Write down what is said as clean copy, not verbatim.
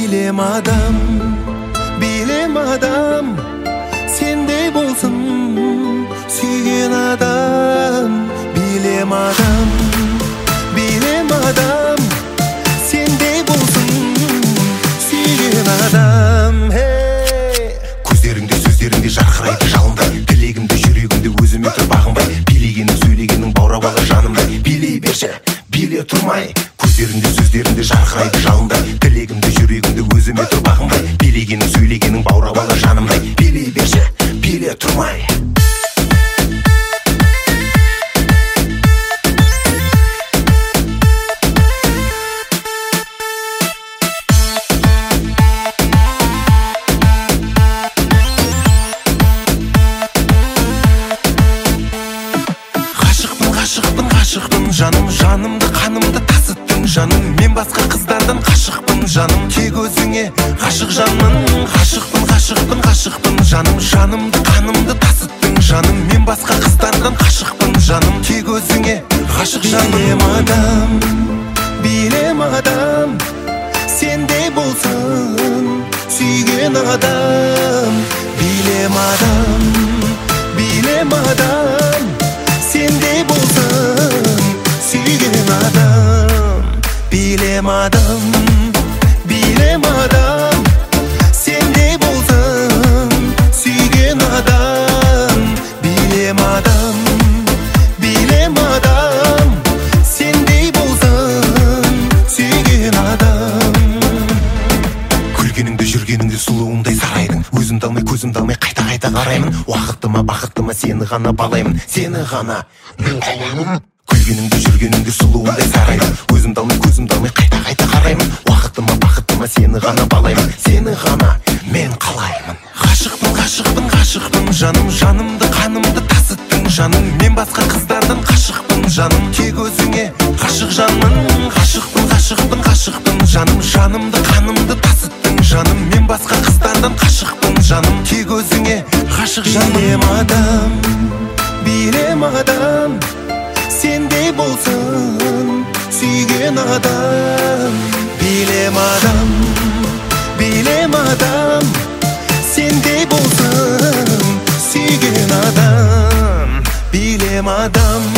Bilem adam sendey bolsun suygen adam. Bilem adam sendey bolsun suygen adam. Көздеріңде сөздеріңде жарқырайды жалындай, тілегімді жүрегімді өзіме тұр бағынбай, билегенің сөйлегенің баурап алар жанымдай. Билей берші, биле тұрмай. Көздеріңде сөздеріңде жарқырайды жалындай, тілегімді жүрегімді өзіме тұр бағынбай, билегенің сөйлегенің баурап алар жанымдай. Билей берші, биле тұрмай. Ғашықпын жаным, жанымды қанымды тасыттың жаным. Мен басқа қыздардан ғашықпын жаным, тек өзіңе ғашық жанмын. Ғашықпын жаным, жанымды қанымды тасыттың жаным. Мен басқа қыздардан ғашықпын жаным, тек өзіңе ғашық жанмын. Билем адам сендей болсын сүйген адам. Билем адам сендей болсын сүйген адам. Билем адам сендей болсын сүйген адам. Билем адам сендей болсын сүйген адам. Күлгеніңді жүргеніңді сұлуымдай сарайдың, өзімді алмай көзімді алмай қайта қараймын. Уақытты ма бақытты ма сені ғана балаймын, сені ғана мен қалаймын. Күлгеніңді жүргеніңді сұлуымдай сарайдың, өзімді алмай көзімді алмай қайта қараймын. Уақытты ма бақытты ма сені ғана балаймын, сені ғана мен қалаймын. Ғашықпын жаным, жанымды қанымды тасыттың жаным. Мен басқа қыздардан ғашықпын жаным, тек өзіңе ғашық жанмын. Ғашықпын жаным, жанымды қанымды тасыттың жаным. Мен басқа қыздардан ғашықпын жаным, тек өзіңе ғашық жанмын. Билем адам сендей болсын сүйген адам. Билем адам сендей болсын сүйген адам. Билем адам